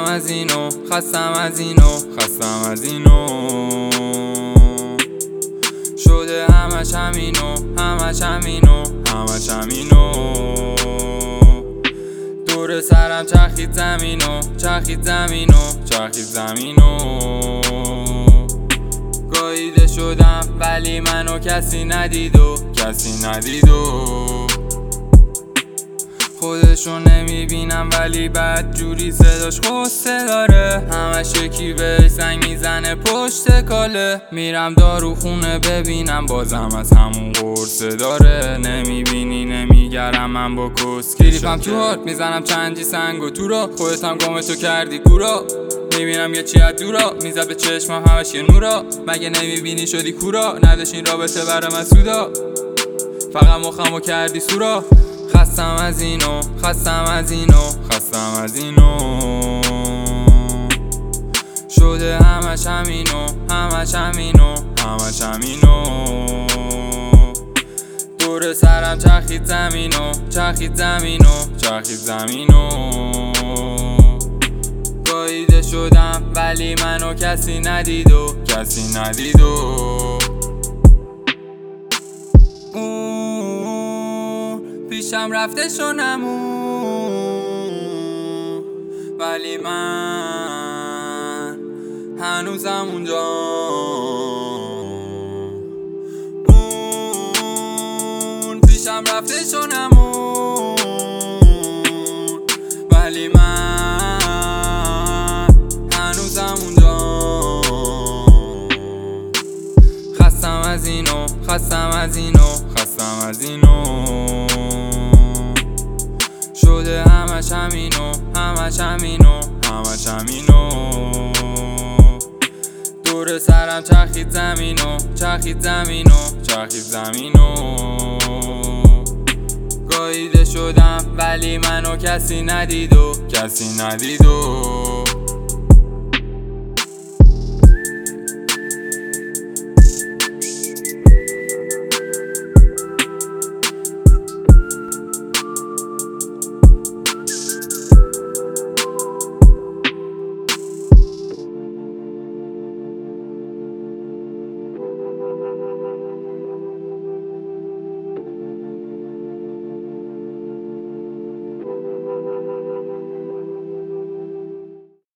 از اینو، خستم از اینو، خستم از اینو. شده همش همینو، همش همینو، همش همینو. دور سرم چرخید زمینو، چرخید زمینو، چرخید زمینو. گاییده شدم ولی منو کسی ندید و کسی ندید و خودشو نمیبینم ولی بد جوری صداش غصه داره. همش یکی بهش زنگ میزنه پشت کاله. میرم داروخونه ببینم بازم از همون قرصه داره. نمیبینی نمیگرم من با کس کلیپم تو هات میزنم چندی سنگ و تو را. خودت هم گامتو کردی گورا. میبینم یه چی از دورا میزد به چشمم همش یه نورا. مگه نمیبینی شدی کورا نداشتین رابطه برام از سودا. فقط مخمو کردی سورا. خستم از اینو، خستم از اینو، خستم از اینو. شده همش همینو، همش همینو، همش همینو. دور سرم چرخید زمینو، چرخید زمینو، چرخید زمینو. گاییده شدم ولی منو کسی ندید و کسی ندید و پیشم رفته شنمون ولی من هنوزم اونجا. پیشم رفته شنمون ولی من هنوزم اونجا. خستم از اینو، خستم از اینو، خستم از اینو. شده همش همینو، همش همینو، همش همینو. دور سرم چرخید زمینو، چرخید زمینو، چرخید زمینو. گاییده شدم ولی منو کسی ندید و کسی ندید و